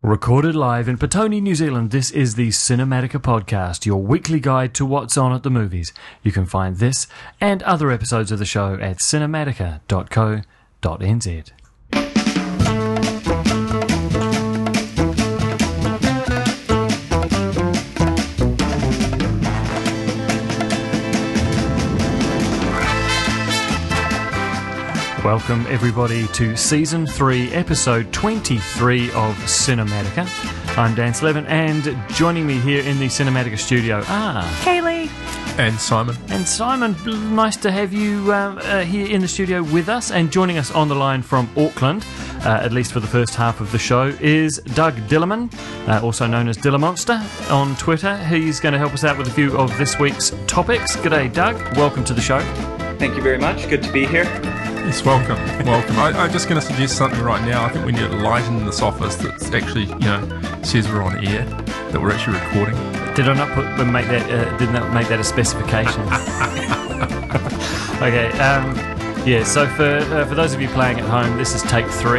Recorded live in Petone, New Zealand, this is the Cinematica Podcast, your weekly guide to what's on at the movies. You can find this and other episodes of the show at cinematica.co.nz. Welcome everybody to Season 3, Episode 23 of Cinematica. I'm Dan Slevin, and joining me here in the Cinematica studio are... Kaylee. And Simon. And Simon, nice to have you here in the studio with us. And joining us on the line from Auckland, at least for the first half of the show, is Doug Dillerman, also known as Dillamonster on Twitter. He's going to help us out with a few of this week's topics. G'day, Doug. Welcome to the show. Thank you very much. Good to be here. Yes, welcome. I'm just going to suggest something right now. I think we need a light in this office that actually, says we're on air, that we're actually recording. Did I not make that a specification? Okay. So for those of you playing at home, this is take 3.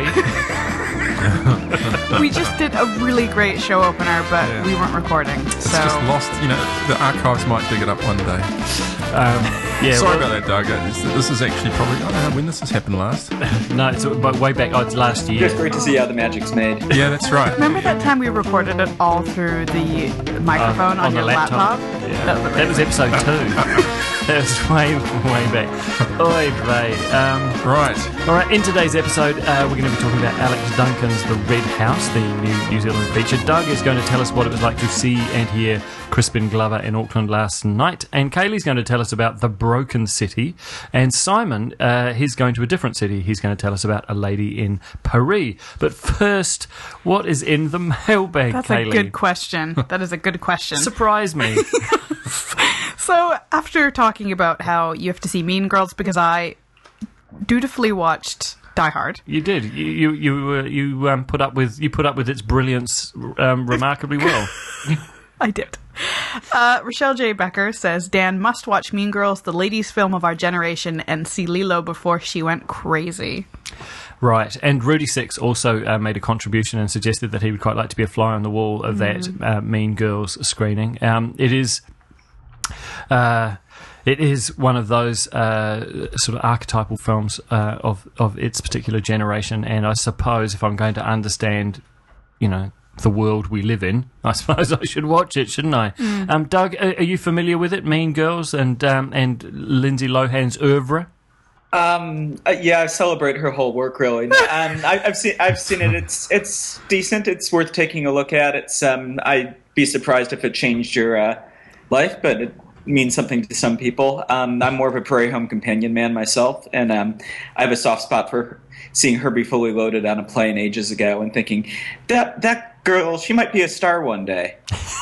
We just did a really great show opener, but we weren't recording. It's just lost. The archives might dig it up one day. Sorry about that, Doug. This is actually probably, I don't know when this has happened last. No, it's way back. Oh, it's last year. Just great to see how the magic's made. Yeah, that's right. Remember that time we recorded it all through the microphone on your laptop? Yeah. That was episode 2. That was way back. Oy vey. Right. All right, in today's episode, we're going to be talking about Alex Duncan's The Red House, the New Zealand feature. Doug is going to tell us what it was like to see and hear Crispin Glover in Auckland last night. And Kaylee's going to tell us about The Broken City. And Simon, he's going to a different city. He's going to tell us about A Lady in Paris. But first, what is in the mailbag, That's Kaylee? a good question. That is a good question. Surprise me. So, after talking about how you have to see Mean Girls, because I dutifully watched Die Hard. You did. You put up with its brilliance remarkably well. I did. Rochelle J. Becker says, Dan must watch Mean Girls, the ladies' film of our generation, and see Lilo before she went crazy. Right, and Rudy Six also made a contribution and suggested that he would quite like to be a fly on the wall of that Mean Girls screening. It is one of those sort of archetypal films of its particular generation, and I suppose if I'm going to understand, the world we live in, I suppose I should watch it, shouldn't I? Doug, are you familiar with it, Mean Girls, and Lindsay Lohan's oeuvre? I celebrate her whole work, really. I've seen it. It's decent. It's worth taking a look at. I'd be surprised if it changed your life, but it means something to some people. I'm more of a Prairie Home Companion man myself, and I have a soft spot for seeing Herbie Fully Loaded on a plane ages ago and thinking, that girl, she might be a star one day.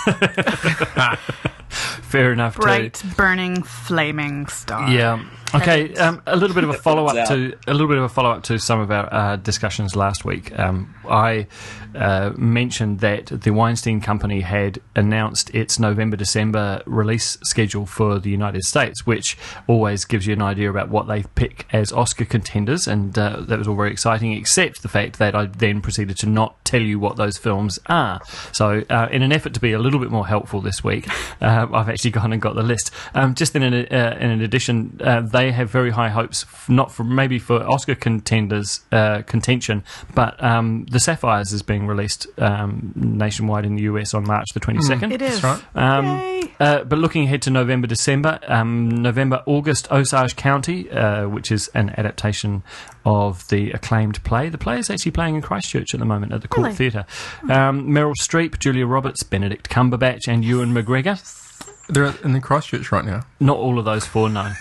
Fair enough. Bright, burning, flaming star. Yeah. Okay. A little bit of a follow up to some of our discussions last week. I mentioned that the Weinstein Company had announced its November-December release schedule for the United States, which always gives you an idea about what they pick as Oscar contenders, and that was all very exciting, except the fact that I then proceeded to not tell you what those films are. So in an effort to be a little bit more helpful this week, I've actually gone and got the list. Just in addition, they have very high hopes, not for maybe for Oscar contenders contention, but The Sapphires is being released nationwide in the US on March the 22nd. It is. That's right. But looking ahead to November, December, August, Osage County, which is an adaptation of the acclaimed play. The play is actually playing in Christchurch at the moment at the Court Theatre. Meryl Streep, Julia Roberts, Benedict Cumberbatch, and Ewan McGregor. They're in the Christchurch right now. Not all of those 4, no.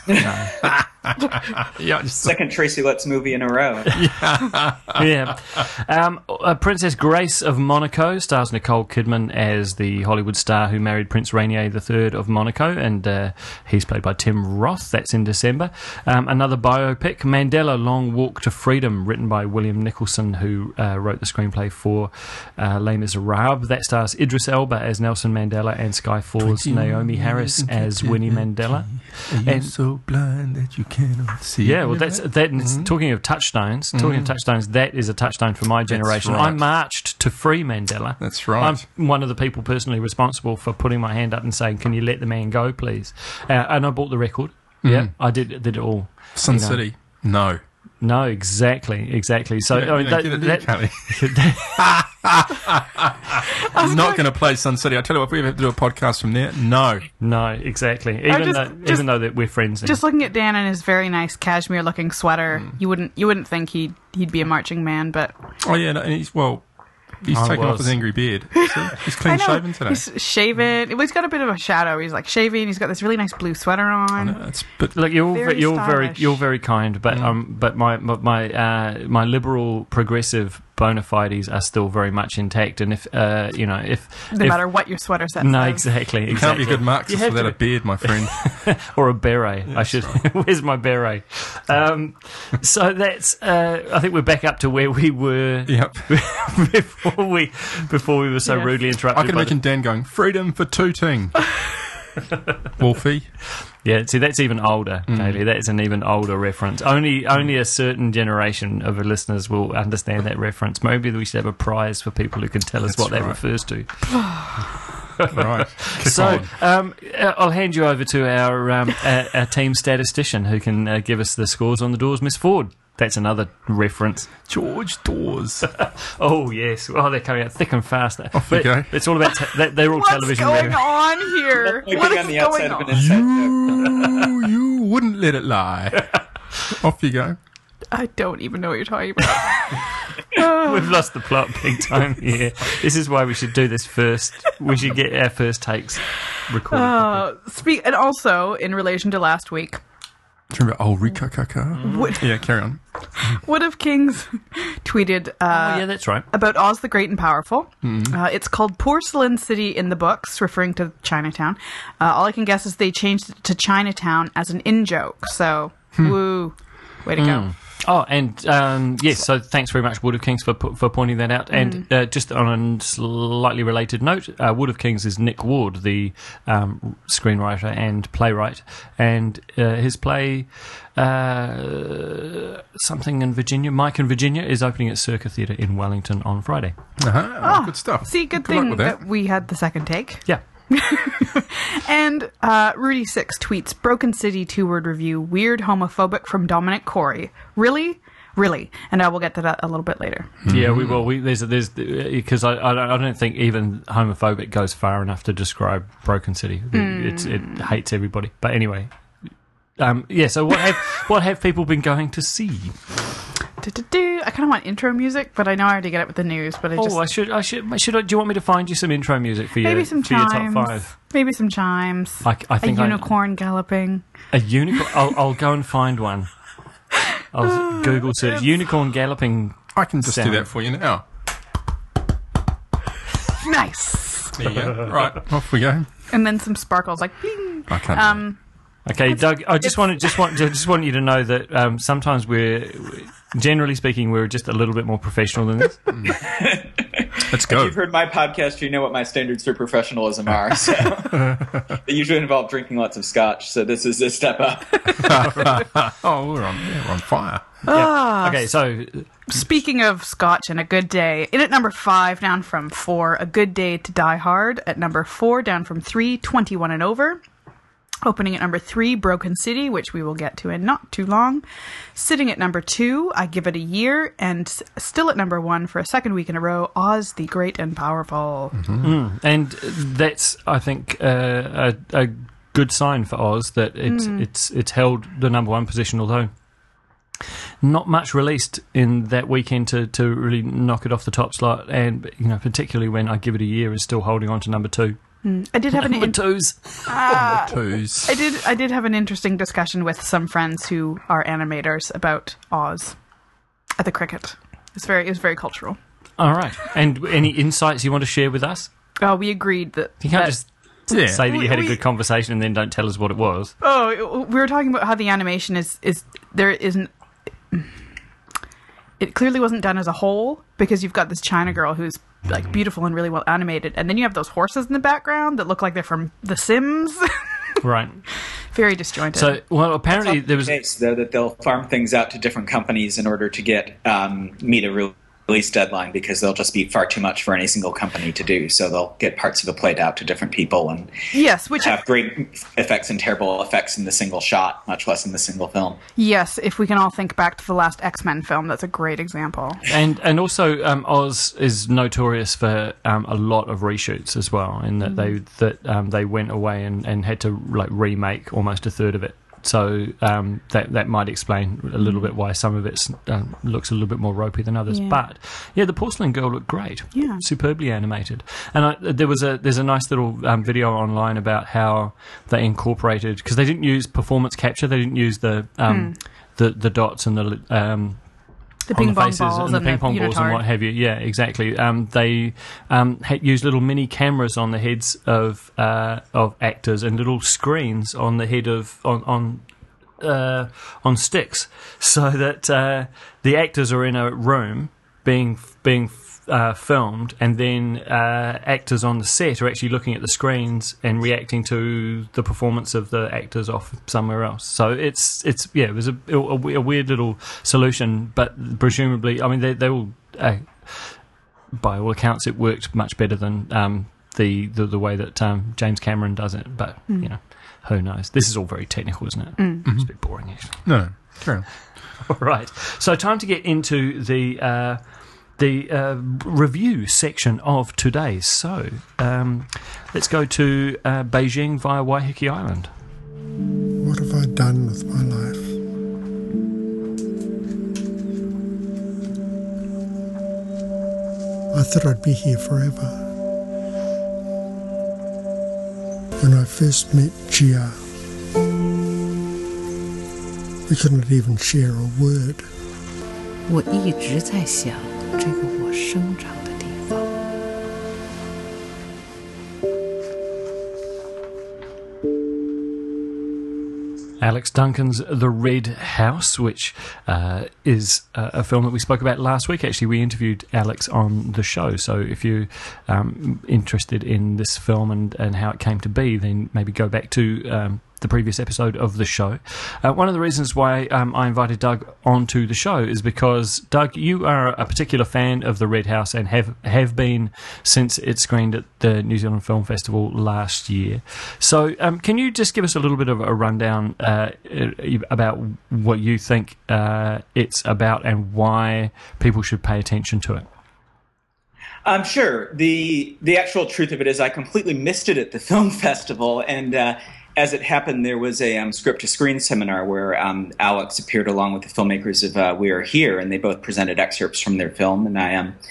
Second Tracy Letts movie in a row. Yeah. Princess Grace of Monaco stars Nicole Kidman as the Hollywood star who married Prince Rainier III of Monaco, and he's played by Tim Roth. That's in December. Another biopic, Mandela Long Walk to Freedom, written by William Nicholson, who wrote the screenplay for Les Miserables. That stars Idris Elba as Nelson Mandela and Skyfall's Naomi Harris as Winnie Mandela. Are you so blind that you cannot see. Yeah, well, that's talking of touchstones. Talking of touchstones, that is a touchstone for my generation. right. I marched to free Mandela. That's right. I'm one of the people personally responsible for putting my hand up and saying, "Can you let the man go, please?" And I bought the record. Yeah, I did it all. Sun City. No. No, exactly. So I'm not going to play Sun City. I tell you what, if we ever have to do a podcast from there, no, exactly. Even though that we're friends. Just looking at Dan in his very nice cashmere-looking sweater, you wouldn't think he'd be a marching man, but oh yeah, no, and he's taken off his angry beard. He's clean shaven today. He's shaven. Well, he's got a bit of a shadow. He's like shaving. He's got this really nice blue sweater on. Look, you're very kind, but my liberal progressive bona fides are still very much intact. And if no matter what your sweater says. No, exactly. You can't be a good Marxist without a beard, my friend. Or a beret. I should. Where's my beret? So that's. I think we're back up to where we were. Yep. before we were so rudely interrupted. I can imagine Dan going, "Freedom for Tooting." Wolfie. Yeah, see, that's even older, Kaylee. That's an even older reference. Only a certain generation of listeners will understand that reference. Maybe we should have a prize for people who can tell us what that refers to. Right. So, I'll hand you over to our team statistician who can give us the scores on the doors, Miss Ford. That's another reference. George Dawes. Oh, yes. Oh, they're coming out thick and fast. Off we go. It's all about... they're all television. What's going on here? What is going on? You wouldn't let it lie. Off you go. I don't even know what you're talking about. We've lost the plot big time here. This is why we should do this first. We should get our first takes recorded. And also, in relation to last week... Do you remember Rika Kaka? Yeah, carry on. Wood of Kings tweeted that's right. about Oz the Great and Powerful. It's called Porcelain City in the books, referring to Chinatown. All I can guess is they changed it to Chinatown as an in-joke. So, woo. Way to go. Oh, and yes, so thanks very much, Wood of Kings, for pointing that out. And just on a slightly related note, Wood of Kings is Nick Ward, the screenwriter and playwright, and his play something in Virginia, Mike in Virginia, is opening at Circa Theatre in Wellington on Friday. Good stuff. See, good thing that we had the second take. Yeah. And Rudy6 tweets, Broken City 2-word review, weird homophobic from Dominic Corey. Really? And I will get to that a little bit later. Yeah, we will. There's because I don't think even homophobic goes far enough to describe Broken City. It hates everybody. But anyway, so what have people been going to see? I kind of want intro music, but I know I already get it with the news. But I should. Do you want me to find you some intro music for maybe some chimes, your top 5? Maybe some chimes. I think a unicorn galloping. A unicorn. I'll go and find one. I'll Google search unicorn galloping. I can just do that for you now. Nice. There you go. Right, off we go. And then some sparkles like bling. I can't. Okay, Doug. I just want you to know that sometimes generally speaking, we're just a little bit more professional than this. Let's go. If you've heard my podcast, you know what my standards for professionalism are. So they usually involve drinking lots of scotch. So this is a step up. We're on fire. Yeah. Okay, so speaking of scotch and A Good Day, in at number 5, down from 4, A Good Day to Die Hard. At number 4, down from 3, 21 and Over. Opening at number 3, Broken City, which we will get to in not too long. Sitting at number 2, I Give It a Year. And still at number 1 for a second week in a row, Oz the Great and Powerful. And that's, I think, a good sign for Oz that it's held the number 1 position, although not much released in that weekend to really knock it off the top slot. And particularly when I Give It a Year is still holding on to number 2. I did have number twos. I did have an interesting discussion with some friends who are animators about Oz at the Cricket. It was very cultural. All right. And any insights you want to share with us? We agreed that you can't just say that you had a good conversation and then don't tell us what it was. Oh, we were talking about how the animation is there isn't. It clearly wasn't done as a whole because you've got this China girl who's like beautiful and really well animated, and then you have those horses in the background that look like they're from The Sims. Right. Very disjointed. So, well, apparently there was... case, though, that they'll farm things out to different companies in order to get meet a release deadline, because they'll just be far too much for any single company to do. So they'll get parts of it played out to different people and which have great effects and terrible effects in the single shot, much less in the single film. Yes, if we can all think back to the last X-Men film, that's a great example. And also, Oz is notorious for a lot of reshoots as well, in that they went away and had to like remake almost a third of it. So that might explain a little bit why some of it looks a little bit more ropey than others. Yeah. But yeah, the Porcelain Girl looked great. Yeah, superbly animated. And there's a nice little video online about how they incorporated, because they didn't use performance capture. They didn't use the dots and the ping pong balls and the ping pong balls and what have you. Yeah, exactly. They had used little mini cameras on the heads of actors and little screens on the head of on sticks, so that the actors are in a room being filmed, and then actors on the set are actually looking at the screens and reacting to the performance of the actors off somewhere else. So it was a weird little solution, but presumably, I mean, they all, by all accounts, it worked much better than the way that James Cameron does it. But you know, who knows? This is all very technical, isn't it? It's a bit boring, actually. No, fair enough. All right, so time to get into the review section of today. So let's go to Beijing via Waiheke Island. What have I done with my life? I thought I'd be here forever. When I first met Jia, we couldn't even share a word. 我一直在想这个我生长的地方。 Alex Duncan's The Red House, which is a film that we spoke about last week. Actually, we interviewed Alex on the show. So if you're interested in this film and how it came to be, then maybe go back to the previous episode of the show. One of the reasons why I invited Doug onto the show is because, Doug, you are a particular fan of The Red House and have been since it screened at the New Zealand Film Festival last year. So can you just give us a little bit of a rundown about what you think it's about and why people should pay attention to it? Sure. The actual truth of it is I completely missed it at the film festival, and as it happened, there was a script-to-screen seminar where Alex appeared along with the filmmakers of We Are Here, and they both presented excerpts from their film, and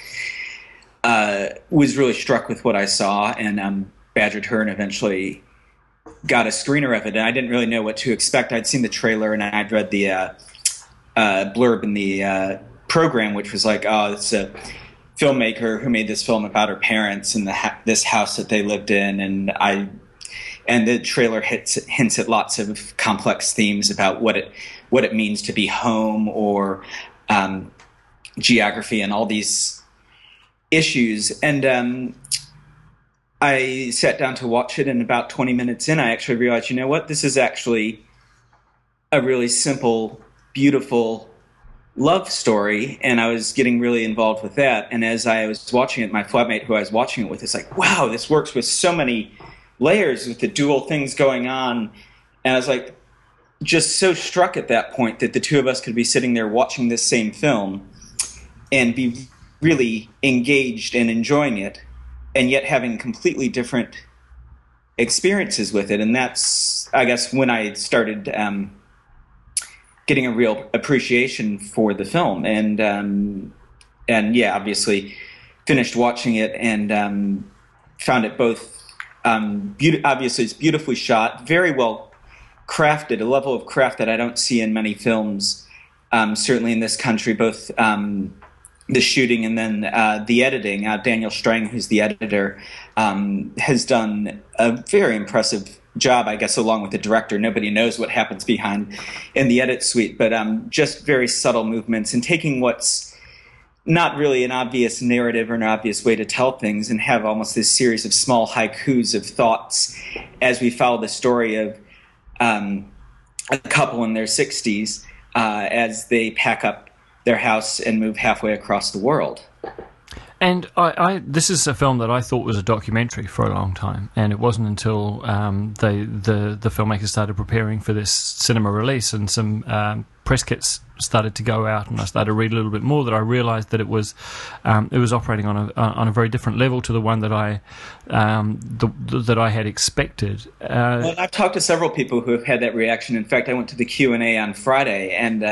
I was really struck with what I saw, and badgered her and eventually got a screener of it, and I didn't really know what to expect. I'd seen the trailer, and I'd read the blurb in the program, which was like, oh, it's a filmmaker who made this film about her parents and this house that they lived in, and the trailer hints at lots of complex themes about what it means to be home, or geography, and all these issues. And I sat down to watch it, and about 20 minutes in, I actually realized, you know what, this is actually a really simple, beautiful love story, and I was getting really involved with that. And as I was watching it, my flatmate who I was watching it with is like, wow, this works with so many layers, with the dual things going on. And I was like, just so struck at that point that the two of us could be sitting there watching this same film and be really engaged and enjoying it, and yet having completely different experiences with it. And that's, I guess, when I started getting a real appreciation for the film. And yeah, obviously finished watching it and found it both obviously it's beautifully shot, very well crafted, a level of craft that I don't see in many films, certainly in this country, both the shooting and then the editing. Daniel Strang, who's the editor, has done a very impressive job, I guess, along with the director. Nobody knows what happens behind in the edit suite, but just very subtle movements and taking what's not really an obvious narrative or an obvious way to tell things and have almost this series of small haikus of thoughts as we follow the story of a couple in their 60s as they pack up their house and move halfway across the world. And this is a film that I thought was a documentary for a long time, and it wasn't until the filmmakers started preparing for this cinema release and some press kits started to go out, and I started to read a little bit more, that I realised that it was operating on a very different level to the one that I had expected. Well, I've talked to several people who have had that reaction. In fact, I went to the Q&A on Friday, and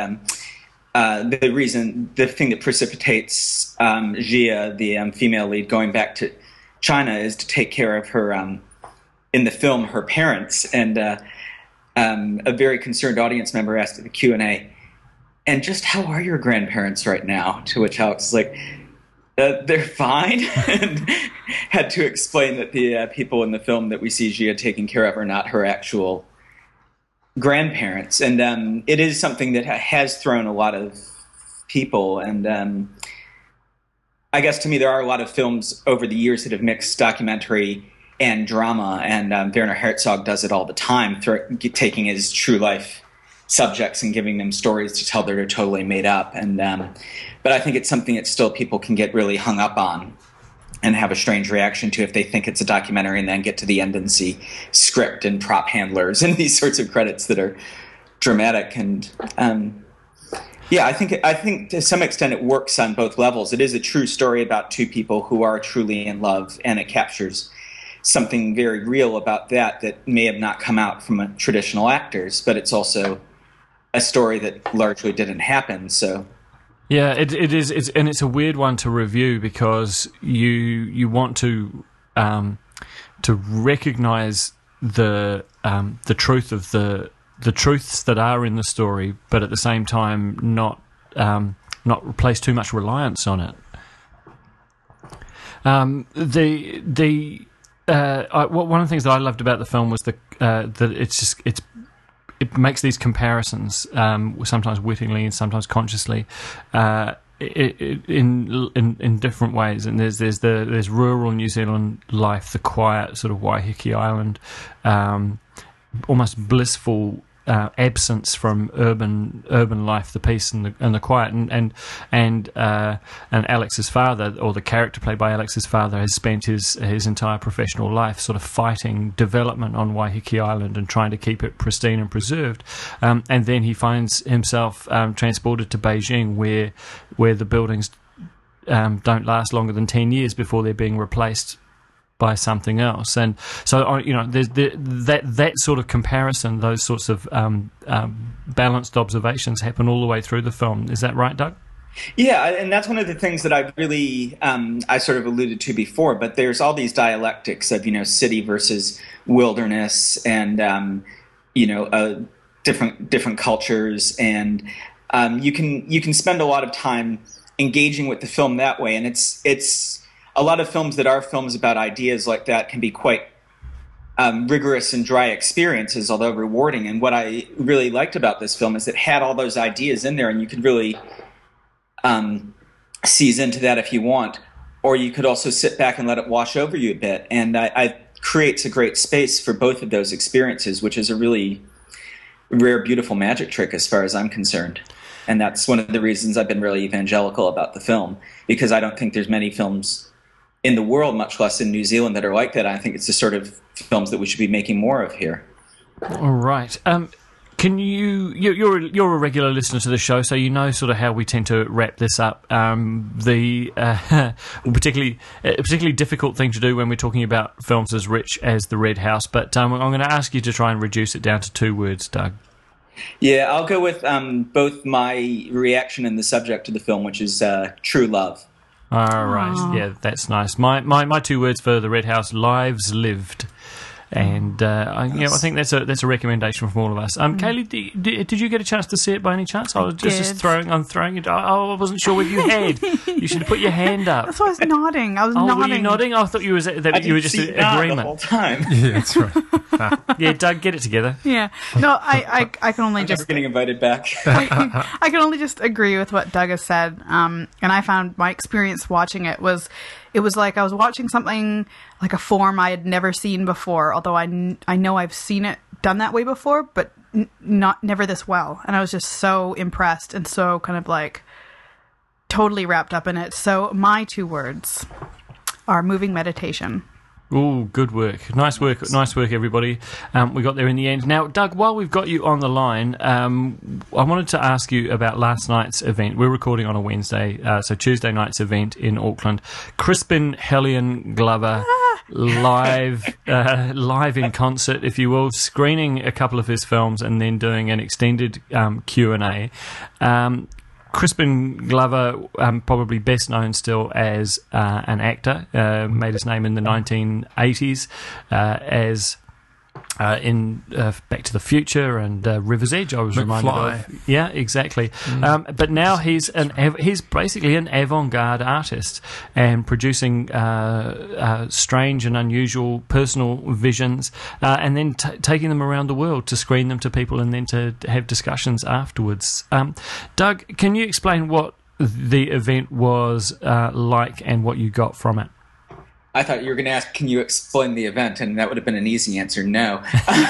the thing that precipitates Jia, the female lead, going back to China is to take care of her, in the film, her parents. And a very concerned audience member asked at the Q&A, and just how are your grandparents right now? To which Alex is like, they're fine. And had to explain that the people in the film that we see Jia taking care of are not her actual grandparents. And it is something that has thrown a lot of people. And I guess to me, there are a lot of films over the years that have mixed documentary and drama. And Werner Herzog does it all the time, taking his true life subjects and giving them stories to tell that are totally made up. And but I think it's something that still people can get really hung up on and have a strange reaction to if they think it's a documentary and then get to the end and see script and prop handlers and these sorts of credits that are dramatic. And I think to some extent it works on both levels. It is a true story about two people who are truly in love, and it captures something very real about that may have not come out from traditional actors, but it's also a story that largely didn't happen. So yeah, it is, and it's a weird one to review because you want to recognise the truth of the truths that are in the story, but at the same time not place too much reliance on it. One of the things that I loved about the film was that it makes these comparisons, sometimes wittingly and sometimes consciously, in different ways. And there's rural New Zealand life, the quiet sort of Waiheke Island, almost blissful absence from urban life, the peace and the quiet, and Alex's father, or the character played by Alex's father, has spent his entire professional life sort of fighting development on Waiheke Island and trying to keep it pristine and preserved, and then he finds himself transported to Beijing, where the buildings don't last longer than 10 years before they're being replaced by something else. And so there's that sort of comparison, those sorts of balanced observations happen all the way through the film. Is that right, Doug? Yeah, and that's one of the things that I really I sort of alluded to before, but there's all these dialectics of city versus wilderness, and different cultures, and you can spend a lot of time engaging with the film that way. And it's a lot of films that are films about ideas like that can be quite rigorous and dry experiences, although rewarding. And what I really liked about this film is it had all those ideas in there, and you could really seize into that if you want, or you could also sit back and let it wash over you a bit. And it creates a great space for both of those experiences, which is a really rare, beautiful magic trick as far as I'm concerned. And that's one of the reasons I've been really evangelical about the film, because I don't think there's many films in the world, much less in New Zealand, that are like that. I think it's the sort of films that we should be making more of here. All right. Can you're a regular listener to the show, so you know sort of how we tend to wrap this up. Particularly difficult thing to do when we're talking about films as rich as The Red House. But I'm going to ask you to try and reduce it down to 2 words, Doug. Yeah, I'll go with both my reaction and the subject of the film, which is true love. All right. Aww. Yeah, that's nice. My 2 words for The Red House: lives lived. And I think that's a recommendation from all of us. Kaylee, did you get a chance to see it by any chance? I was just throwing it. I wasn't sure whether you had. You should have put your hand up. That's why I was nodding. Nodding. Were you nodding? I thought you were just in agreement the whole time. Yeah, that's right. Yeah, Doug, get it together. Yeah. No, I can only just getting invited back. I can only just agree with what Doug has said. And I found my experience watching it was it was like I was watching something like a form I had never seen before, although I know I've seen it done that way before, but never this well. And I was just so impressed and so kind of like totally wrapped up in it. So my 2 words are moving meditation. Oh, good work. Nice work, everybody. We got there in the end. Now, Doug, while we've got you on the line, I wanted to ask you about last night's event. We're recording on a Wednesday, so Tuesday night's event in Auckland. Crispin Hellion Glover live in concert, if you will, screening a couple of his films and then doing an extended Q&A. Crispin Glover, probably best known still as an actor, made his name in the 1980s as in Back to the Future and River's Edge. I was reminded of. Yeah, exactly. But now he's basically an avant-garde artist and producing strange and unusual personal visions, and then taking them around the world to screen them to people and then to have discussions afterwards. Doug, can you explain what the event was like and what you got from it? I thought you were going to ask, can you explain the event? And that would have been an easy answer, no.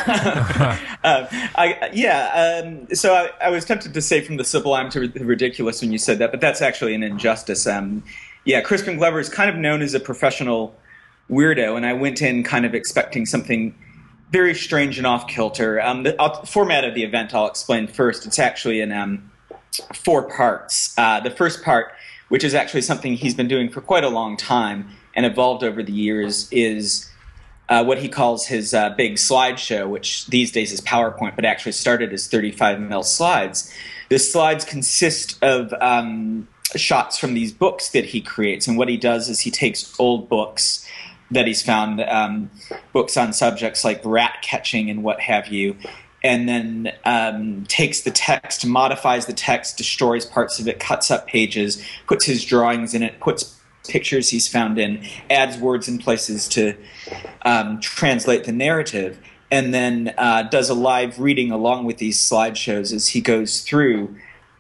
So I was tempted to say from the sublime to the ridiculous when you said that, but that's actually an injustice. Crispin Glover is kind of known as a professional weirdo, and I went in kind of expecting something very strange and off-kilter. The format of the event I'll explain first. It's actually in 4 parts. The first part, which is actually something he's been doing for quite a long time, and evolved over the years, is what he calls his big slideshow, which these days is PowerPoint, but actually started as 35mm slides. The slides consist of shots from these books that he creates, and what he does is he takes old books that he's found, books on subjects like rat catching and what have you, and then takes the text, modifies the text, destroys parts of it, cuts up pages, puts his drawings in it, puts pictures he's found in, adds words in places to translate the narrative, and then does a live reading along with these slideshows as he goes through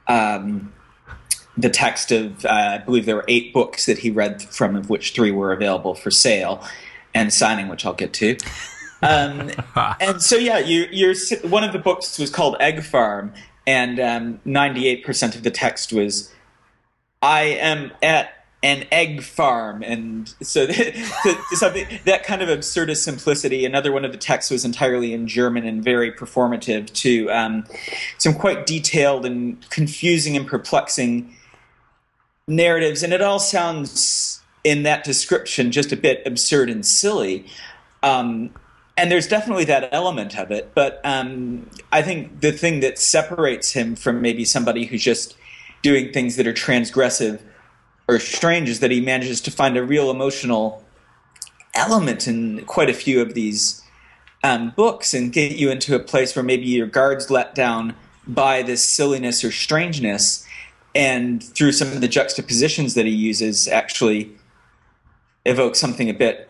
the text of, I believe there were 8 books that he read from, of which 3 were available for sale and signing, which I'll get to. And so, you're one of the books was called Egg Farm, and 98% of the text was, I am at an egg farm, and so something that kind of absurdist simplicity. Another one of the texts was entirely in German and very performative to some quite detailed and confusing and perplexing narratives, and it all sounds in that description just a bit absurd and silly. And there's definitely that element of it, but I think the thing that separates him from maybe somebody who's just doing things that are transgressive or strange is that he manages to find a real emotional element in quite a few of these books and get you into a place where maybe your guard's let down by this silliness or strangeness, and through some of the juxtapositions that he uses actually evoke something a bit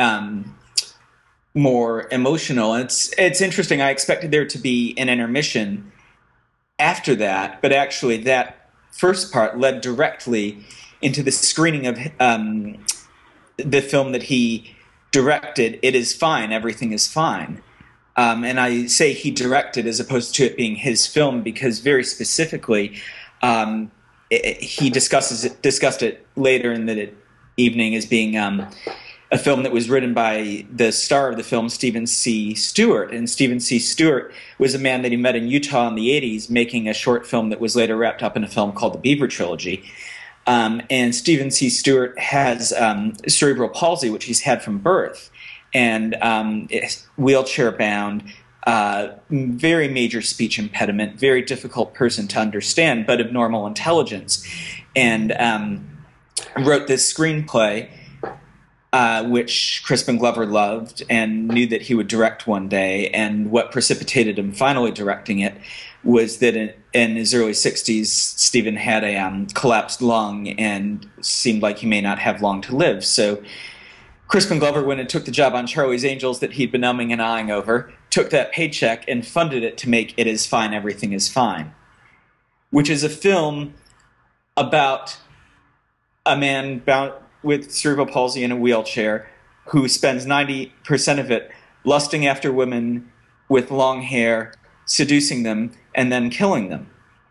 more emotional. And it's interesting. I expected there to be an intermission after that, but actually that first part led directly into the screening of the film that he directed, It Is Fine, Everything Is Fine. And I say he directed as opposed to it being his film because very specifically he discussed it later in the evening as being a film that was written by the star of the film, Stephen C. Stewart. And Stephen C. Stewart was a man that he met in Utah in the 80s making a short film that was later wrapped up in a film called The Beaver Trilogy. And Stephen C. Stewart has cerebral palsy, which he's had from birth, and wheelchair-bound, very major speech impediment, very difficult person to understand, but of normal intelligence, and wrote this screenplay, which Crispin Glover loved and knew that he would direct one day. And what precipitated him finally directing it was that in his early 60s, Stephen had a collapsed lung and seemed like he may not have long to live. So Crispin Glover went and took the job on Charlie's Angels that he'd been umming and ahhing over, took that paycheck and funded it to make It Is Fine, Everything Is Fine, which is a film about a man with cerebral palsy in a wheelchair who spends 90% of it lusting after women with long hair, seducing them, and then killing them.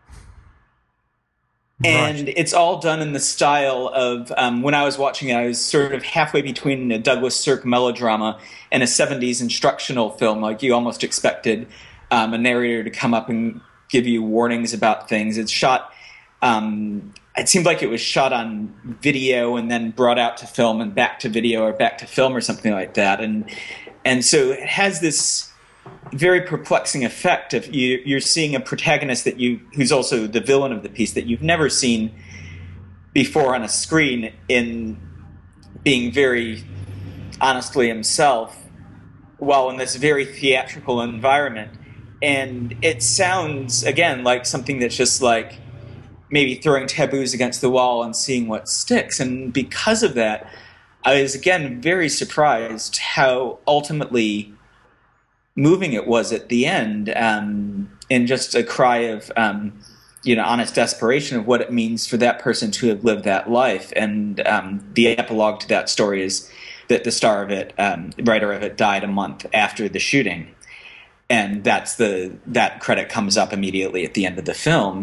And it's all done in the style of, when I was watching it, I was sort of halfway between a Douglas Sirk melodrama and a 70s instructional film. Like, you almost expected a narrator to come up and give you warnings about things. It's shot, it seemed like it was shot on video and then brought out to film and back to video or back to film or something like that. And so it has this very perplexing effect of you're seeing a protagonist who's also the villain of the piece that you've never seen before on a screen, in being very honestly himself while in this very theatrical environment. And it sounds, again, like something that's just like maybe throwing taboos against the wall and seeing what sticks. And because of that, I was, again, very surprised how ultimately moving it was at the end, in just a cry of, honest desperation of what it means for that person to have lived that life. And the epilogue to that story is that the star of it, writer of it, died a month after the shooting. And that credit comes up immediately at the end of the film.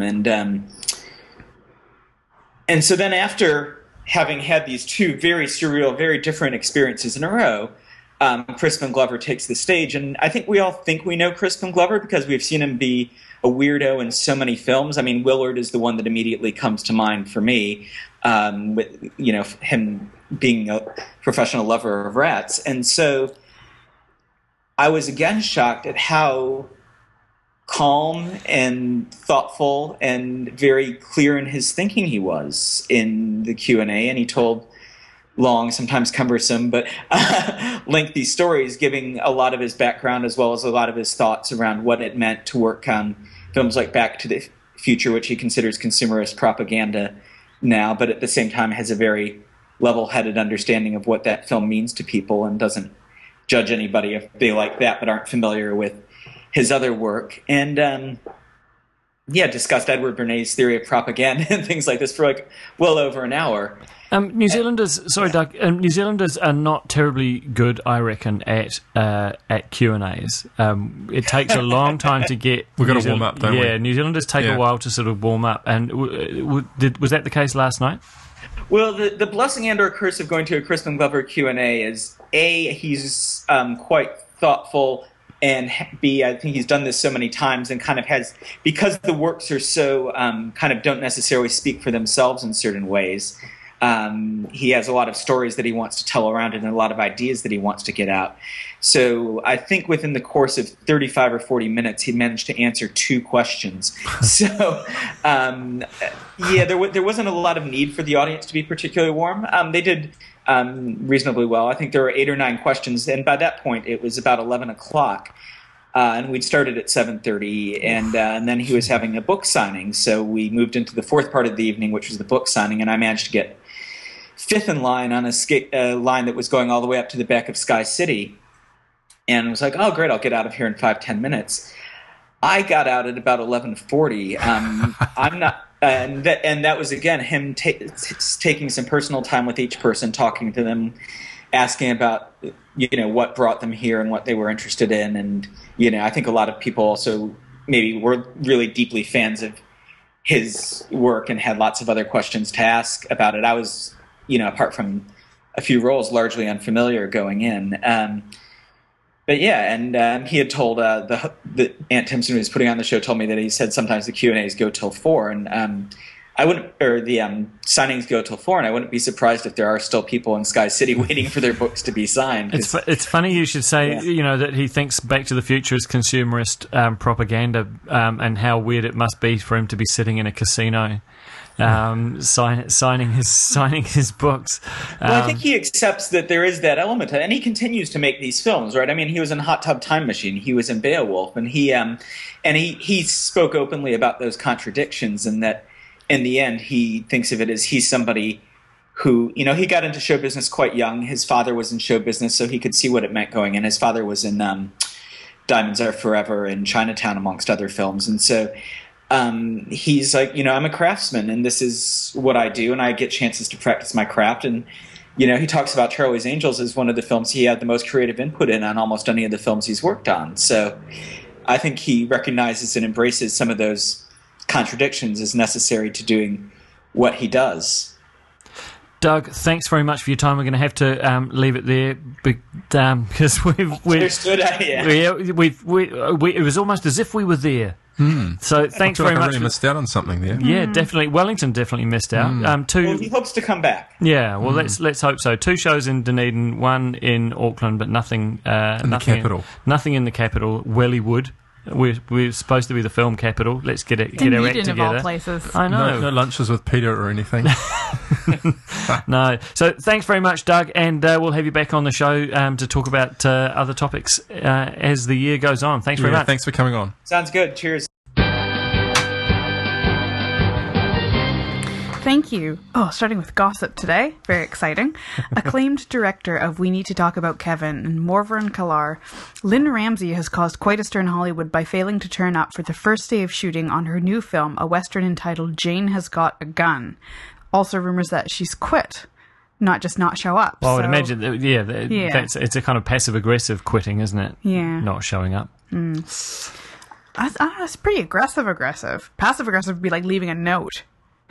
And so then, after having had these two very surreal, very different experiences in a row, Crispin Glover takes the stage. And I think we all think we know Crispin Glover because we've seen him be a weirdo in so many films. I mean, Willard is the one that immediately comes to mind for me, with him being a professional lover of rats. And so I was again shocked at how calm and thoughtful and very clear in his thinking he was in the Q&A, and he told long, sometimes cumbersome, but lengthy stories, giving a lot of his background as well as a lot of his thoughts around what it meant to work on films like Back to the Future, which he considers consumerist propaganda now, but at the same time has a very level-headed understanding of what that film means to people and doesn't judge anybody if they like that but aren't familiar with his other work. And discussed Edward Bernay's theory of propaganda and things like this for like well over an hour. New Zealanders, sorry, Doug. New Zealanders are not terribly good, I reckon, at Q&As. It takes a long time to get. We've got to warm up, don't we? Yeah, New Zealanders take a while to sort of warm up. And was that the case last night? Well, the blessing and/or curse of going to a Crispin Glover Q&A is A, he's quite thoughtful, and B, I think he's done this so many times and kind of has, because the works are so kind of don't necessarily speak for themselves in certain ways. He has a lot of stories that he wants to tell around it and a lot of ideas that he wants to get out. So I think within the course of 35 or 40 minutes, he managed to answer 2 questions. So, there wasn't a lot of need for the audience to be particularly warm. They did reasonably well. I think there were 8 or 9 questions, and by that point, it was about 11 o'clock. And we'd started at 7:30, and then he was having a book signing. So we moved into the 4th part of the evening, which was the book signing, and I managed to get 5th in line on a line that was going all the way up to the back of Sky City. And I was like, oh, great, I'll get out of here in 5-10 minutes. I got out at about 11:40. I'm not, and that was, again, him taking some personal time with each person, talking to them, asking about, what brought them here and what they were interested in. And, I think a lot of people also maybe were really deeply fans of his work and had lots of other questions to ask about it. I was, apart from a few roles, largely unfamiliar going in. But yeah, and he had told the Ant Timpson, who was putting on the show, told me that he said sometimes the Q&As go till 4, and the signings go till 4, and I wouldn't be surprised if there are still people in Sky City waiting for their books to be signed. It's funny you should say, that he thinks Back to the Future is consumerist propaganda, and how weird it must be for him to be sitting in a casino. Signing his books. Well, I think he accepts that there is that element, and he continues to make these films, right? I mean, he was in Hot Tub Time Machine, he was in Beowulf, and he spoke openly about those contradictions, and that in the end he thinks of it as he's somebody who, he got into show business quite young. His father was in show business, so he could see what it meant going in. His father was in Diamonds Are Forever and Chinatown, amongst other films, and so he's like, I'm a craftsman, and this is what I do, and I get chances to practice my craft. And he talks about Charlie's Angels as one of the films he had the most creative input in on almost any of the films he's worked on. So I think he recognizes and embraces some of those contradictions as necessary to doing what he does. Doug, thanks very much for your time. We're going to have to leave it there because we've understood. It was almost as if we were there. So thanks very much. I really missed out on something there. Yeah, definitely. Wellington definitely missed out. Well, he hopes to come back. Yeah, well, let's hope so. 2 shows in Dunedin, 1 in Auckland, but nothing in the capital. Nothing in the capital. Wellywood. We're supposed to be the film capital. Let's get our act together. Of all places. I know. No lunches with Peter or anything. No. So thanks very much, Doug, and we'll have you back on the show to talk about other topics as the year goes on. Thanks very much. Thanks for coming on. Sounds good. Cheers. Thank you. Oh, starting with gossip today. Very exciting. Acclaimed director of We Need to Talk About Kevin and Morven Kallar, Lynn Ramsey has caused quite a stir in Hollywood by failing to turn up for the first day of shooting on her new film, a Western entitled Jane Has Got a Gun. Also rumors that she's quit, not just not show up. Well, I would imagine, it's a kind of passive-aggressive quitting, isn't it? Yeah. Not showing up. I don't know, it's pretty aggressive. Passive-aggressive would be like leaving a note.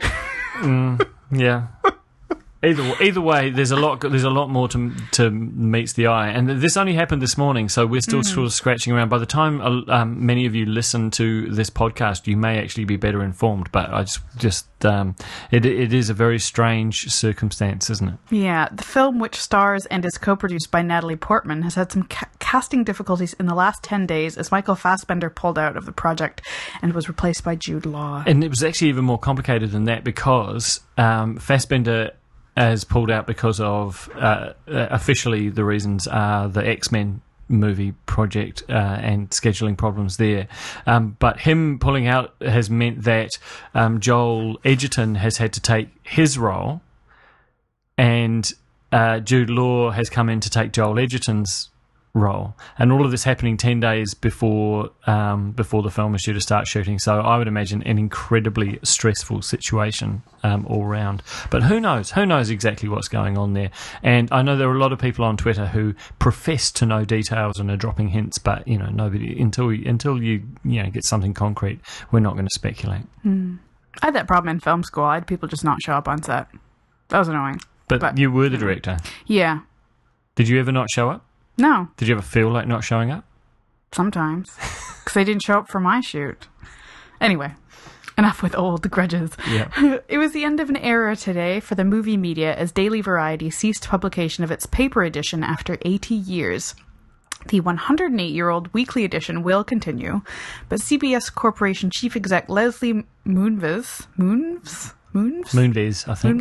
Yeah. Either way, there's a lot more to meets the eye, and this only happened this morning, so we're still sort of scratching around. By the time many of you listen to this podcast, you may actually be better informed. But I it is a very strange circumstance, isn't it? Yeah, the film, which stars and is co-produced by Natalie Portman, has had some casting difficulties in the last 10 days as Michael Fassbender pulled out of the project and was replaced by Jude Law. And it was actually even more complicated than that because Fassbender has pulled out because of officially the reasons are the X-Men movie project and scheduling problems there. But him pulling out has meant that Joel Edgerton has had to take his role, and Jude Law has come in to take Joel Edgerton's role, and all of this happening 10 days before the film is due to start shooting. So I would imagine an incredibly stressful situation all round. But who knows exactly what's going on there. And I know there are a lot of people on Twitter who profess to know details and are dropping hints, but nobody until you get something concrete, we're not going to speculate. I had that problem in film school. I had people just not show up on set. That was annoying. But you were the director. Yeah. Did you ever not show up? No. Did you ever feel like not showing up? Sometimes. Because they didn't show up for my shoot. Anyway, enough with old grudges. Yeah. It was the end of an era today for the movie media as Daily Variety ceased publication of its paper edition after 80 years. The 108-year-old weekly edition will continue, but CBS Corporation Chief Exec Leslie Moonves, I think.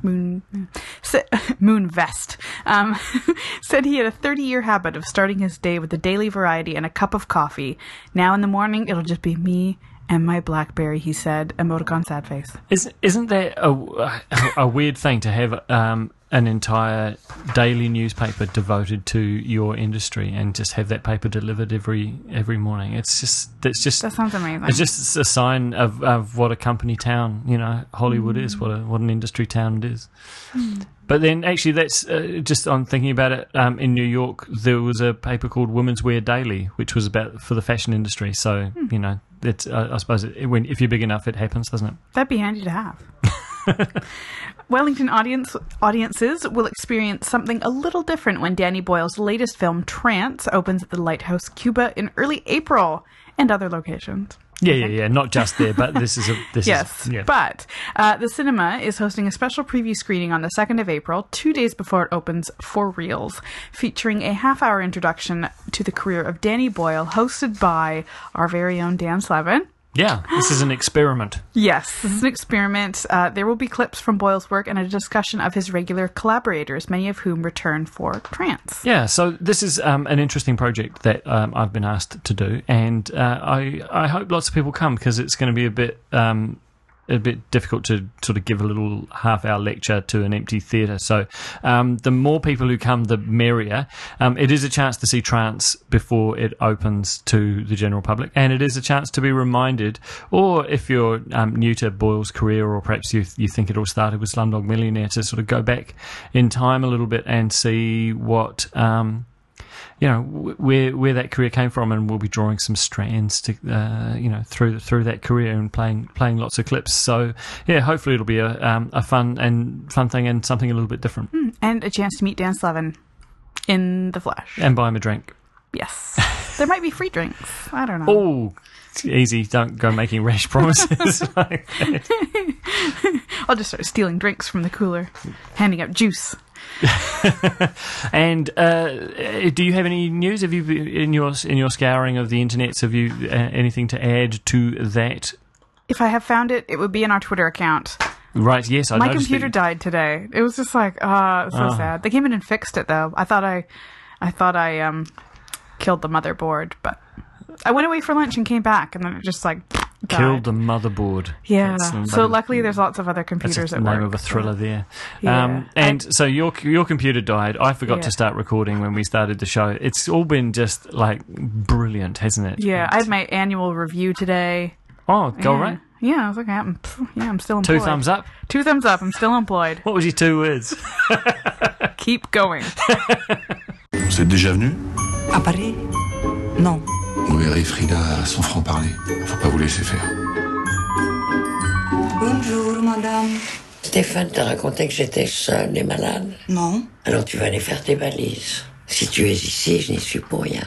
Moonvest said he had a 30-year habit of starting his day with the Daily Variety and a cup of coffee. Now in the morning, it'll just be me and my BlackBerry, he said, emoticon sad face. Isn't that a weird thing to have an entire daily newspaper devoted to your industry and just have that paper delivered every morning? That sounds amazing. It's just a sign of what a company town, Hollywood is, what an industry town it is. But then actually that's just on thinking about it, in New York there was a paper called Women's Wear Daily, which was for the fashion industry. So, it's, I suppose if you're big enough, it happens, doesn't it? That'd be handy to have. Wellington audiences will experience something a little different when Danny Boyle's latest film, Trance, opens at the Lighthouse Cuba in early April and other locations. Yeah. Not just there, but Yes. But the cinema is hosting a special preview screening on the 2nd of April, 2 days before it opens for reals, featuring a half-hour introduction to the career of Danny Boyle, hosted by our very own Dan Slevin. Yeah, this is an experiment. Yes, this is an experiment. There will be clips from Boyle's work and a discussion of his regular collaborators, many of whom return for Trance. Yeah, so this is an interesting project that I've been asked to do, and I hope lots of people come because it's going to be a bit a bit difficult to sort of give a little half-hour lecture to an empty theatre. So the more people who come, the merrier. It is a chance to see Trance before it opens to the general public, and it is a chance to be reminded, or if you're new to Boyle's career, or perhaps you think it all started with Slumdog Millionaire, to sort of go back in time a little bit and see what... where that career came from, and we'll be drawing some strands to, through that career and playing lots of clips. So, yeah, hopefully it'll be a fun thing and something a little bit different. And a chance to meet Dan Slevin in the flesh. And buy him a drink. Yes. There might be free drinks. I don't know. Oh, it's easy. Don't go making rash promises like that. I'll just start stealing drinks from the cooler, handing out juice. And do you have any news? Have you, in your scouring of the internet, have you anything to add to that? If I have found it, it would be in our Twitter account. Right, yes, I My noticed computer died today. It was just like, so sad. They came in and fixed it, though. I thought I killed the motherboard, but I went away for lunch and came back, and then it just like died. Killed the motherboard. Yeah. So luckily, there's lots of other computers at work. That's the name of a thriller there. Yeah. So your computer died. I forgot to start recording when we started the show. It's all been just like brilliant, hasn't it? Yeah. I had my annual review today. Oh, go right. Yeah, I was like, I'm still employed. 2 thumbs up. 2 thumbs up. I'm still employed. What was your 2 words? Keep going. Vous êtes déjà venu? À Paris? Non. Vous verrez Frida à son franc-parler. Faut pas vous laisser faire. Bonjour, madame. Stéphane t'a raconté que j'étais seule et malade? Non. Alors tu vas aller faire tes valises. Si tu es ici, je n'y suis pour rien.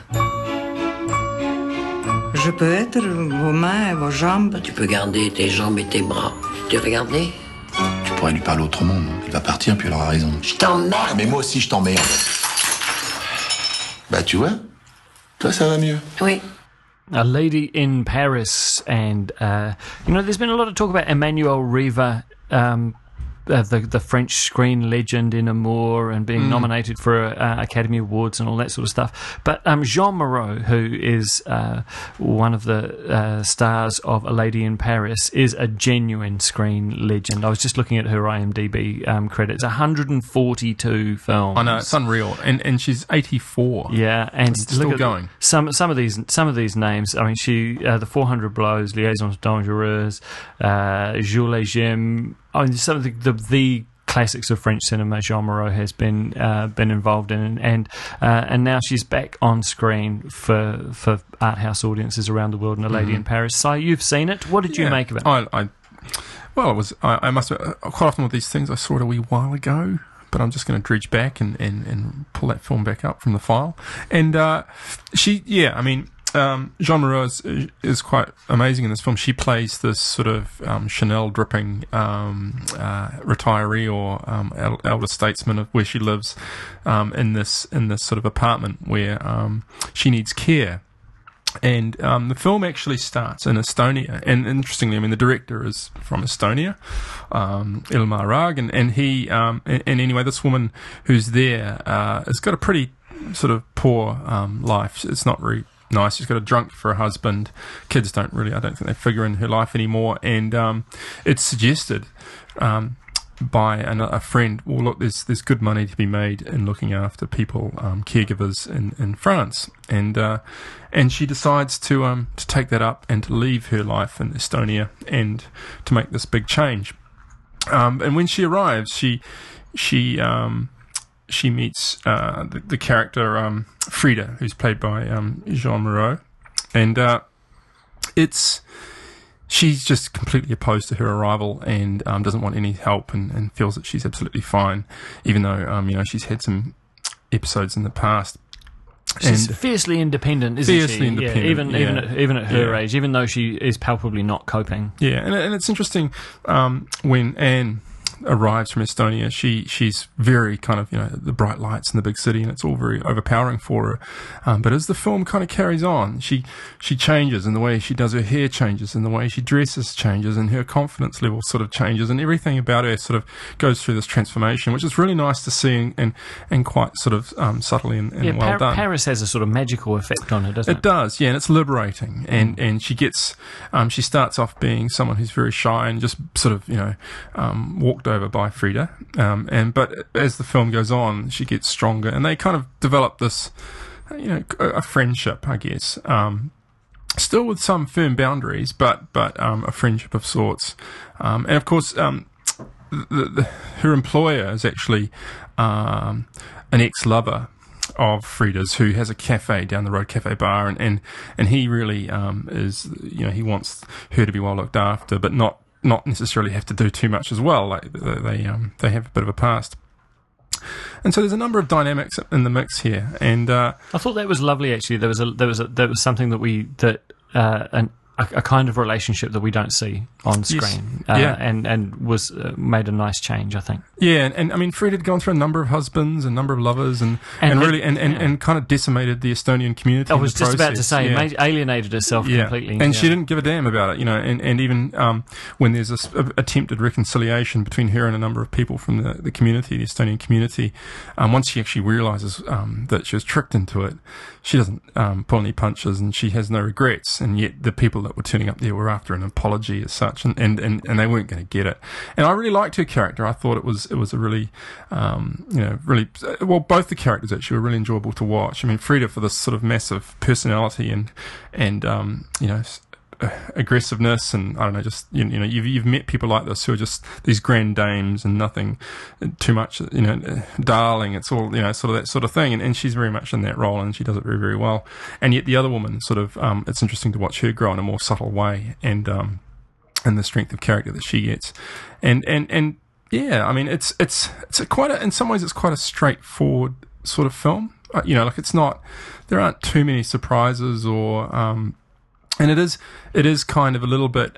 Je peux être vos mains et vos jambes? Tu peux garder tes jambes et tes bras. Tu regardé? Tu pourrais lui parler autrement. Elle va partir, puis elle aura raison. Je t'emmerde! Ah, mais moi aussi, je t'emmerde. Bah, tu vois? Toi, ça va mieux. Oui. A Lady in Paris, and there's been a lot of talk about Emmanuel Riva, the French screen legend in Amour, and being nominated for Academy Awards and all that sort of stuff. But Jean Moreau, who is one of the stars of A Lady in Paris, is a genuine screen legend. I was just looking at her IMDb credits. 142 films. I know, it's unreal. And she's 84. Yeah, and still going. Some of these names. I mean, she the 400 Blows, Liaisons Dangereuses, Jules et Jim. I mean, some of the classics of French cinema Jean Moreau has been involved in, and now she's back on screen for art house audiences around the world in A Lady in Paris. So you've seen it. What did you make of it? I must admit, quite often with these things, I saw it a wee while ago, but I'm just going to dredge back and pull that film back up from the file. And Jean Moreau is quite amazing in this film. She plays this sort of Chanel dripping retiree or elder statesman of where she lives in this sort of apartment where she needs care. And the film actually starts in Estonia. And interestingly, I mean, the director is from Estonia, Ilmar Raag, and he and anyway, this woman who's there has got a pretty sort of poor life. It's not very nice. She's got a drunk for a husband. Kids I don't think they figure in her life anymore. And it's suggested by a friend, well, look, there's good money to be made in looking after people, caregivers in France. And she decides to take that up and to leave her life in Estonia and to make this big change. And when she arrives, she meets the character Frida, who's played by Jean Moreau, and she's just completely opposed to her arrival and doesn't want any help and feels that she's absolutely fine, even though she's had some episodes in the past. She's fiercely independent, isn't she? Fiercely independent, even at her age, even though she is palpably not coping. Yeah, and it's interesting when Anne arrives from Estonia, she's very kind of, the bright lights in the big city, and it's all very overpowering for her. But as the film kind of carries on, she changes, and the way she does her hair changes, and the way she dresses changes, and her confidence level sort of changes, and everything about her sort of goes through this transformation, which is really nice to see and quite sort of subtly and well done. Paris has a sort of magical effect on her, doesn't it? It does, yeah, and it's liberating. And she gets, she starts off being someone who's very shy and just sort of, walked over by Frida. But as the film goes on, she gets stronger, and they kind of develop this, a friendship, I guess. Still with some firm boundaries, but a friendship of sorts. And of course, her employer is actually an ex-lover of Frida's, who has a cafe down the road, Cafe Bar, and he really is, he wants her to be well looked after, but not necessarily have to do too much as well. Like they have a bit of a past. And so there's a number of dynamics in the mix here, and I thought that was lovely. Actually, there was something a kind of relationship that we don't see on screen, yes. and was made a nice change, I think. Yeah, and I mean, Frida had gone through a number of husbands, a number of lovers, and really kind of decimated the Estonian community. I was just about to say, alienated herself completely, and she didn't give a damn about it, and even when there's this attempted reconciliation between her and a number of people from the community, the Estonian community, once she actually realizes that she was tricked into it, she doesn't pull any punches, and she has no regrets, and yet the people that were turning up there were after an apology as such, and they weren't going to get it. And I really liked her character. I thought it was a really, really, well, both the characters actually were really enjoyable to watch. I mean, Frida for this sort of massive personality and aggressiveness, and I don't know, just you've met people like this who are just these grand dames and nothing too much, darling. It's all sort of that sort of thing, and she's very much in that role, and she does it very, very well. And yet the other woman sort of, it's interesting to watch her grow in a more subtle way, and the strength of character that she gets, and yeah, I mean, it's in some ways it's quite a straightforward sort of film. Like it's not, there aren't too many surprises or and it is kind of a little bit,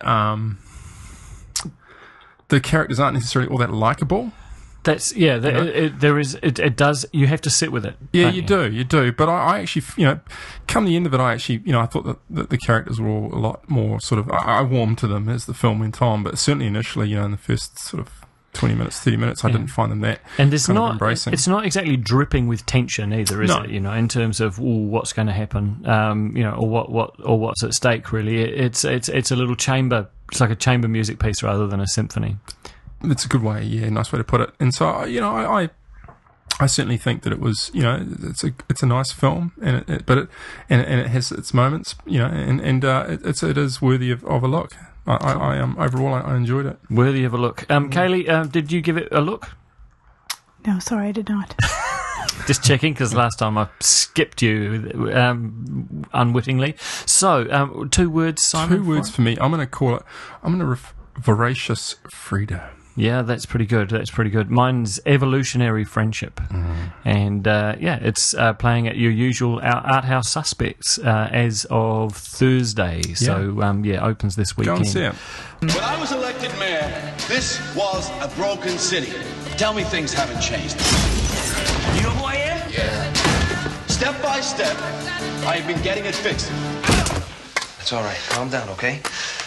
the characters aren't necessarily all that likable. That's, it does, you have to sit with it. Yeah, you do. But I actually, come the end of it, I thought that the characters were all a lot more sort of, I warmed to them as the film went on, but certainly initially, in the first sort of 20 minutes, 30 minutes, I didn't find them that and there's kind not, of embracing. It's not exactly dripping with tension either, is No. it? In terms of what's going to happen, or what's at stake. Really, it's a little chamber. It's like a chamber music piece rather than a symphony. It's a good way, nice way to put it. And so, I certainly think that it was, it's a nice film, and it has its moments, it is worthy of a look. Overall, I enjoyed it. Worthy of a look. Kaylee, did you give it a look? No, sorry, I did not. Just checking, because last time I skipped you unwittingly. So, 2 words, Simon? 2 words for me. I'm going to voracious Frida. Yeah, that's pretty good. Mine's evolutionary friendship. And, it's playing at your usual art house suspects as of Thursday. So, opens this weekend. Go and see it. When I was elected mayor, this was a broken city. Tell me things haven't changed. You know who I am? Yeah. Step by step, I've been getting it fixed. It's all right. Calm down, okay?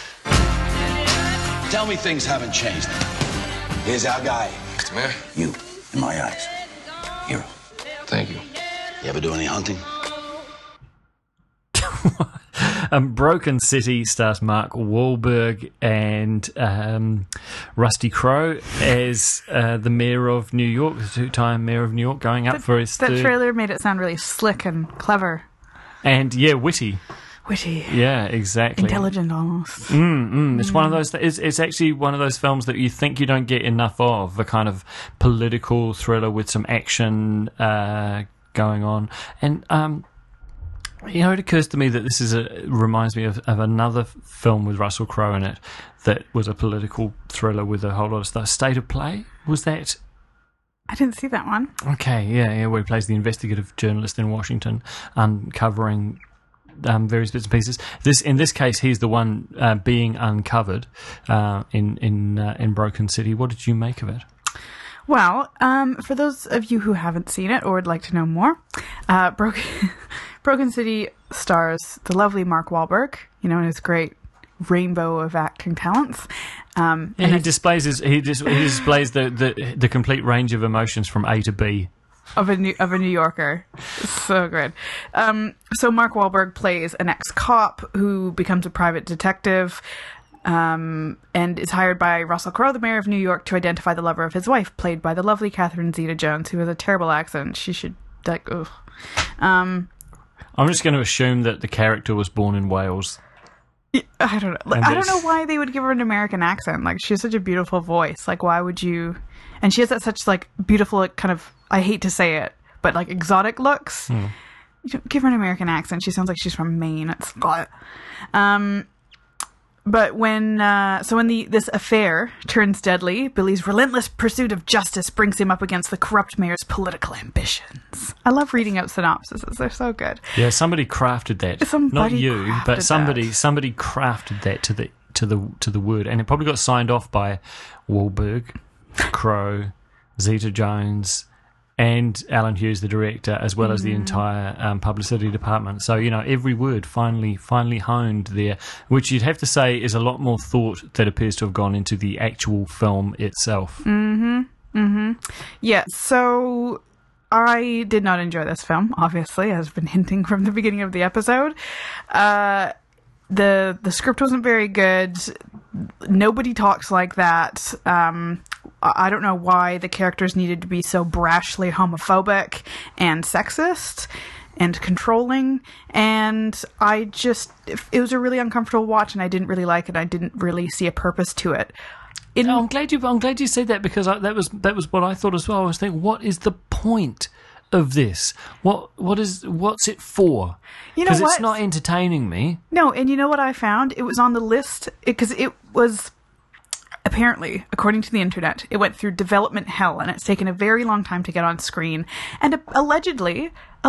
Tell me things haven't changed. Here's our guy. Mr. Mayor? You, in my eyes. Hero. Thank you. You ever do any hunting? Broken City stars Mark Wahlberg and Rusty Crowe as the mayor of New York, the 2-time mayor of New York, going up for his That third. trailer made it sound really slick and clever. And, witty. Witty. Yeah, exactly. Intelligent almost. It's one of those. It's actually one of those films that you think you don't get enough of. A kind of political thriller with some action going on, and it occurs to me that this reminds me of another film with Russell Crowe in it that was a political thriller with a whole lot of stuff. State of Play, was that? I didn't see that one. Okay, yeah, where he plays the investigative journalist in Washington, uncovering various bits and pieces. In this case, he's the one being uncovered in Broken City. What did you make of it? Well, for those of you who haven't seen it or would like to know more, Broken City stars the lovely Mark Wahlberg, and his great rainbow of acting talents. And he displays the complete range of emotions from A to B. Of a New Yorker. So good. So Mark Wahlberg plays an ex-cop who becomes a private detective, and is hired by Russell Crowe, the mayor of New York, to identify the lover of his wife, played by the lovely Catherine Zeta-Jones, who has a terrible accent. She should, ugh. I'm just going to assume that the character was born in Wales. I don't know. I don't know why they would give her an American accent. She has such a beautiful voice. Why would you... And she has that such, beautiful, kind of... I hate to say it, but, exotic looks. You don't give her an American accent. She sounds like she's from Maine. It's... But when this affair turns deadly, Billy's relentless pursuit of justice brings him up against the corrupt mayor's political ambitions. I love reading out synopses; they're so good. Yeah, somebody crafted that. Not you, but somebody crafted that to the word, and it probably got signed off by Wahlberg, Crowe, Zeta-Jones, and Alan Hughes, the director, as well as the entire publicity department. So, every word finally honed there, which you'd have to say is a lot more thought that appears to have gone into the actual film itself. Yeah, so I did not enjoy this film, obviously, as I've been hinting from the beginning of the episode. The script wasn't very good. Nobody talks like that. I don't know why the characters needed to be so brashly homophobic and sexist and controlling. And it was a really uncomfortable watch, and I didn't really like it. I didn't really see a purpose to it. I'm glad you said that, because that was what I thought as well. I was thinking, what is the point of this? What's it for? Because it's not entertaining me. No, and you know what I found? It was on the list because it was... Apparently, according to the internet, it went through development hell, and it's taken a very long time to get on screen. And allegedly,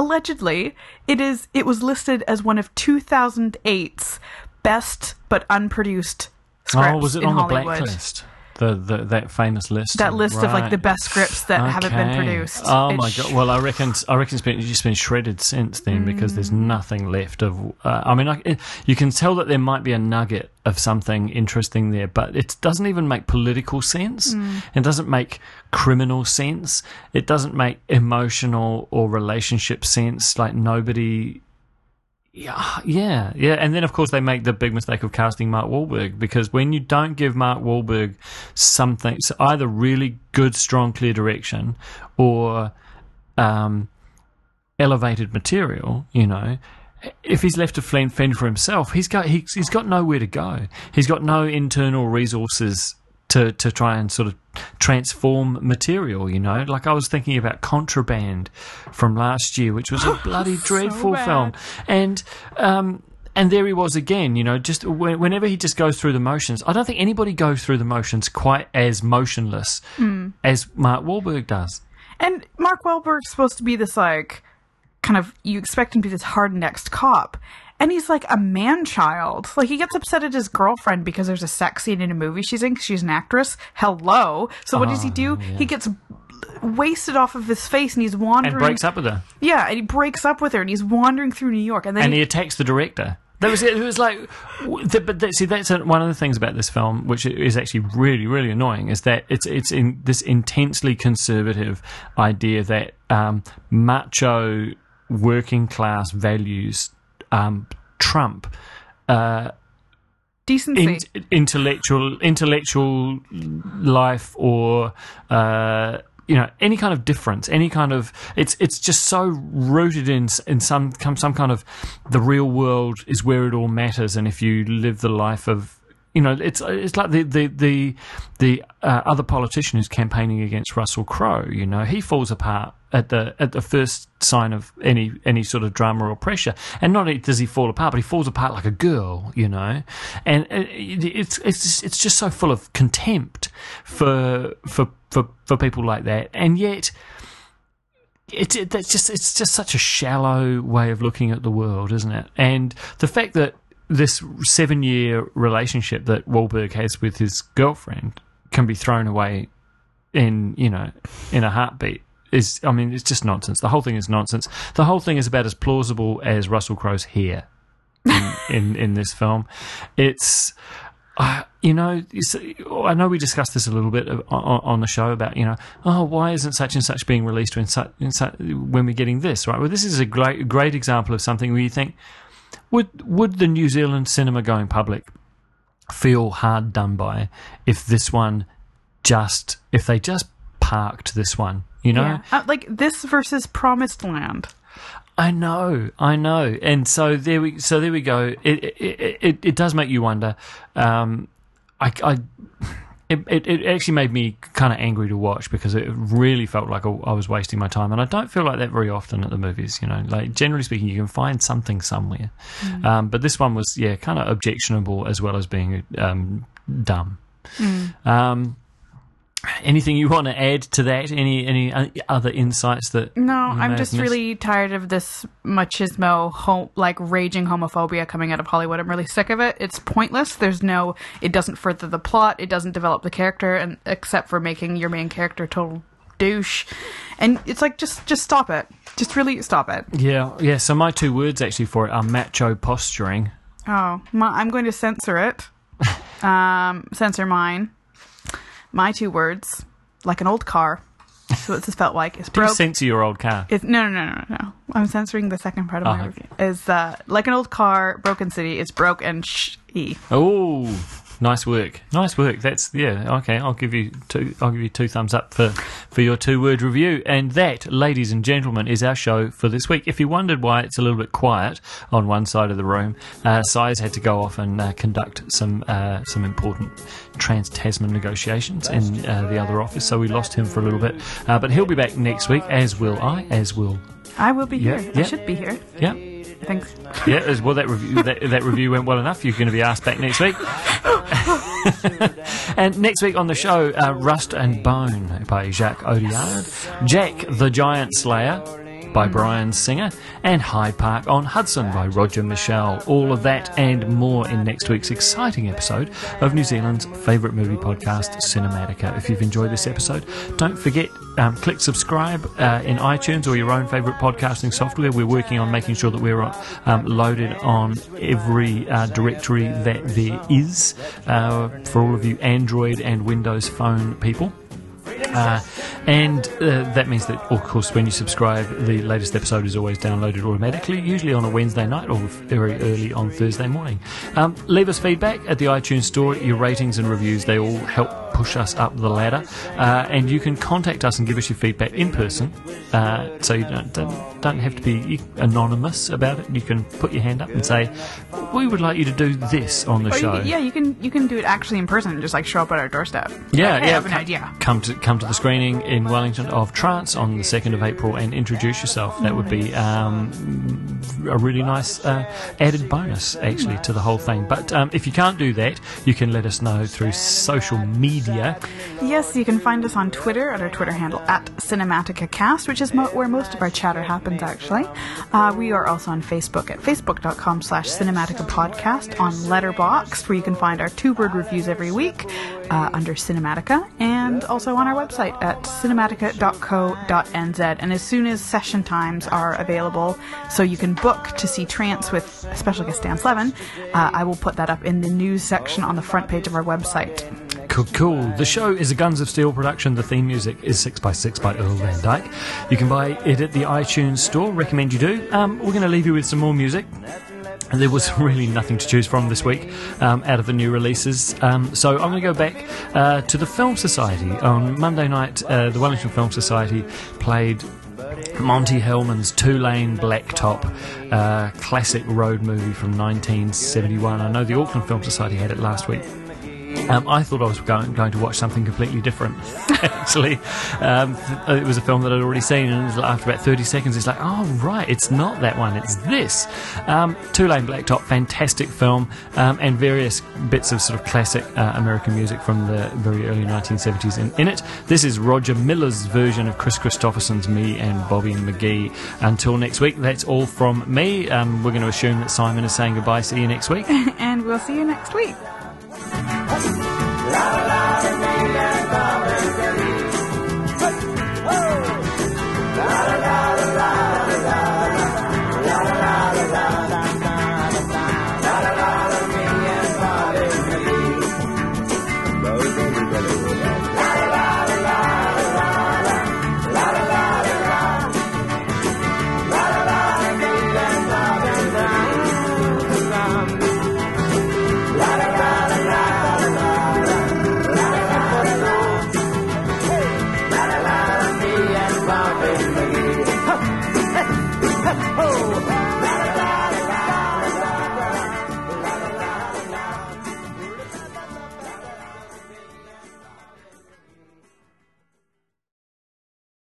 it was listed as one of 2008's best but unproduced scripts. Oh, was it in on Hollywood. The blacklist? That famous list. That list of the best scripts that haven't been produced. Oh my god! Well, I reckon it's just been shredded since then, because there's nothing left of. You can tell that there might be a nugget of something interesting there, but it doesn't even make political sense. It doesn't make criminal sense. It doesn't make emotional or relationship sense. Nobody. Yeah. And then, of course, they make the big mistake of casting Mark Wahlberg, because when you don't give Mark Wahlberg something, so either really good, strong, clear direction or elevated material, if he's left to fend for himself, he's got nowhere to go. He's got no internal resources to try and sort of transform material, I was thinking about Contraband from last year, which was a bloody dreadful film, and there he was again, just whenever he just goes through the motions. I don't think anybody goes through the motions quite as motionless as Mark Wahlberg does. And Mark Wahlberg's supposed to be this you expect him to be this hardened ex-cop. And he's like a man-child. He gets upset at his girlfriend because there's a sex scene in a movie she's in because she's an actress. Hello. So what does he do? Yeah. He gets wasted off of his face, and he's wandering... And breaks up with her. Yeah, and he breaks up with her, and he's wandering through New York. And he attacks the director. That was it. It was that's one of the things about this film, which is actually really, really annoying, is that it's in this intensely conservative idea that macho working class values trump decency, intellectual life, or any kind of difference, any kind of it's just so rooted in some kind of the real world is where it all matters, and if you live the life of it's like the other politician who's campaigning against Russell Crowe. He falls apart at the first sign of any sort of drama or pressure, and not only does he fall apart, but he falls apart like a girl. And it's just so full of contempt for people like that, and yet it's just such a shallow way of looking at the world, isn't it? And the fact that this 7-year relationship that Wahlberg has with his girlfriend can be thrown away in a heartbeat is, I mean, it's just nonsense. The whole thing is nonsense. The whole thing is about as plausible as Russell Crowe's hair in this film. It's, I know we discussed this a little bit on the show about, why isn't such and such being released when we're getting this, right? Well, this is a great example of something where you think, would the New Zealand cinema going public feel hard done by if they just parked this one, Yeah. Like this versus Promised Land. I know, and so there we go. It does make you wonder. It actually made me kind of angry to watch because it really felt like I was wasting my time, and I don't feel like that very often at the movies. Like generally speaking, you can find something somewhere, but this one was kind of objectionable as well as being dumb. Anything you want to add to that? Any other insights that? No, I'm just really tired of this machismo, raging homophobia coming out of Hollywood. I'm really sick of it. It's pointless. It doesn't further the plot. It doesn't develop the character, and except for making your main character a total douche. And it's like, just stop it. Just really stop it. Yeah. So my 2 words actually for it are macho posturing. Oh, I'm going to censor it. Censor mine. My 2 words, like an old car. That's what this felt like. It's broke. Do you censor your old car? No. I'm censoring the second part of my review. Is like an old car, Broken City. It's broke and sh-y. Oh, nice work. That's okay. I'll give you 2 thumbs up for your 2-word review. And that, ladies and gentlemen, is our show for this week. If you wondered why it's a little bit quiet on one side of the room, Si's had to go off and conduct some important Trans-Tasman negotiations in the other office, so we lost him for a little bit. But he'll be back next week, as will I, I will be here. I should be here. Yeah. Thanks. Yeah, well, that review went well enough. You're going to be asked back next week. And next week on the show, Rust and Bone by Jacques Audiard, Jack the Giant Slayer by Brian Singer, and Hyde Park on Hudson by Roger Michelle. All of that and more in next week's exciting episode of New Zealand's favourite movie podcast, Cinematica. If you've enjoyed this episode, don't forget, click subscribe in iTunes or your own favourite podcasting software. We're working on making sure that we're loaded on every directory that there is for all of you Android and Windows Phone people. And that means that, of course, when you subscribe, the latest episode is always downloaded automatically, usually on a Wednesday night or very early on Thursday morning. Leave us feedback at the iTunes store. Your ratings and reviews, they all help push us up the ladder. And you can contact us and give us your feedback in person, so you don't have to be anonymous about it. You can put your hand up and say, we would like you to do this on the show. You can do it actually in person, just like show up at our doorstep. Yeah, I have an idea. Come to the screening in Wellington of Trance on the 2nd of April and introduce yourself. That would be a really nice added bonus, actually, to the whole thing. But if you can't do that, you can let us know through social media. Yes, you can find us on Twitter at our Twitter handle at CinematicaCast, which is where most of our chatter happens, actually. We are also on Facebook at facebook.com/CinematicaPodcast, on Letterboxd, where you can find our 2-word reviews every week under Cinematica, and also on our website at cinematica.co.nz. And as soon as session times are available, so you can book to see Trance with special guest Dan Slevin, I will put that up in the news section on the front page of our website. Cool. The show is a Guns of Steel production. The theme music is 6x6 by Earl Van Dyke. You can buy it at the iTunes store. Recommend you do. We're going to leave you with some more music. There was really nothing to choose from this week out of the new releases. So I'm going to go back to the Film Society. On Monday night, the Wellington Film Society played Monty Hellman's Two-Lane Blacktop, classic road movie from 1971. I know the Auckland Film Society had it last week. I thought I was going to watch something completely different. Actually, it was a film that I'd already seen, and after about 30 seconds, it's like, oh right, it's not that one, it's this. Two Lane Blacktop, fantastic film, and various bits of sort of classic American music from the very early 1970s in it. This is Roger Miller's version of Chris Christopherson's Me and Bobby McGee. Until next week, that's all from me. We're going to assume that Simon is saying goodbye. See you next week. And we'll see you next week. La la la,